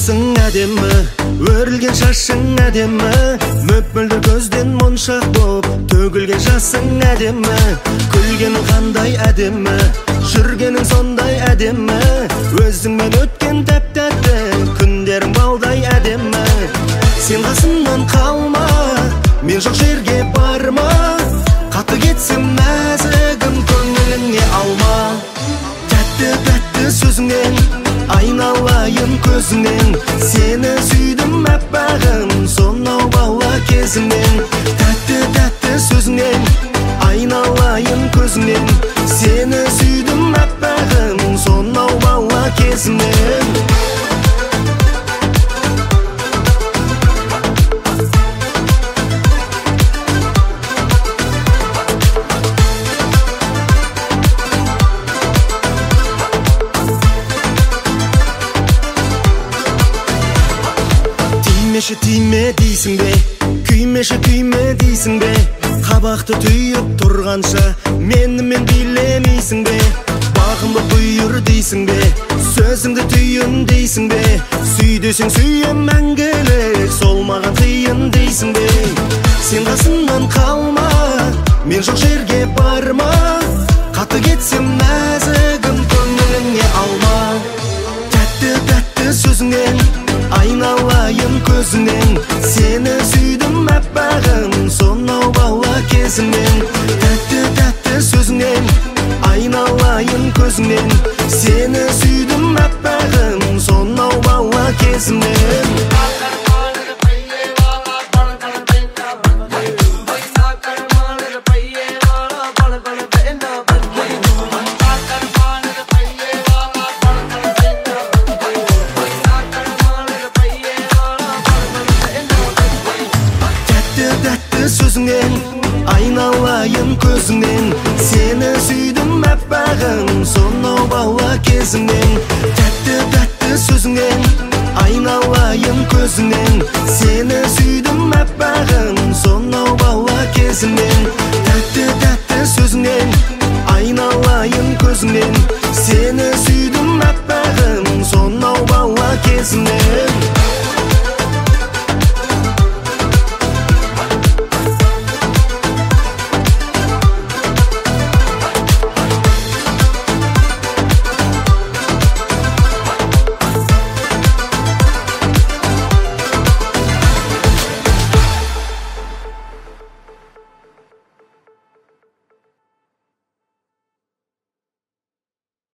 Басың әдемі, өрілген шашың әдемі, мөп-мөлдір көзден моншақ боп төгілген жасың әдемі. Күлгенің қандай әдемі, жүргенің сондай әдемі, өзіңмен өткен тәп-тәтті күндерің балдай әдемі. Сен қасымнан қалма, мен жоқ жерге барма, қатты кетсем нәзігім көңіліңе алма. Тәтті сөзіңнен айналайын көзіңнен, сені сүйдім әппағым сонау бала кезімнен. Тәтті сөзіңнен айналайын көзіңнен, сені сүйдім әппағым сонау бала кезімнен. Тиме дейсің бе, күйме дейсің бе, қабақты түйіп тұрғанша менімен билемейсің бе. Бағымды бұйыр дейсің бе, сөзіңді түйін дейсің бе, сүй десең сүйем мәңгілік, сол маған қиын дейсің бе. Сен қасымнан қалма, мен жоқ жерге барма, қатты кетсем нәзігім көңіліңе алма. Тәтті сөзіңнен айналайын көзіңнен, сені сүйдім әппағым сонау бала кезімнен. Тәтті сөзіңнен айналайын көзіңнен, сені сүйдім әппағым сонау бала кезімнен. Сөзіңнен айналайын көзіңнен, сені сүйдім әппағым сонау бала кезімнен. Тәтті сөзіңнен айналайын көзіңнен, сені сүйдім әппағым сонау бала кезімнен.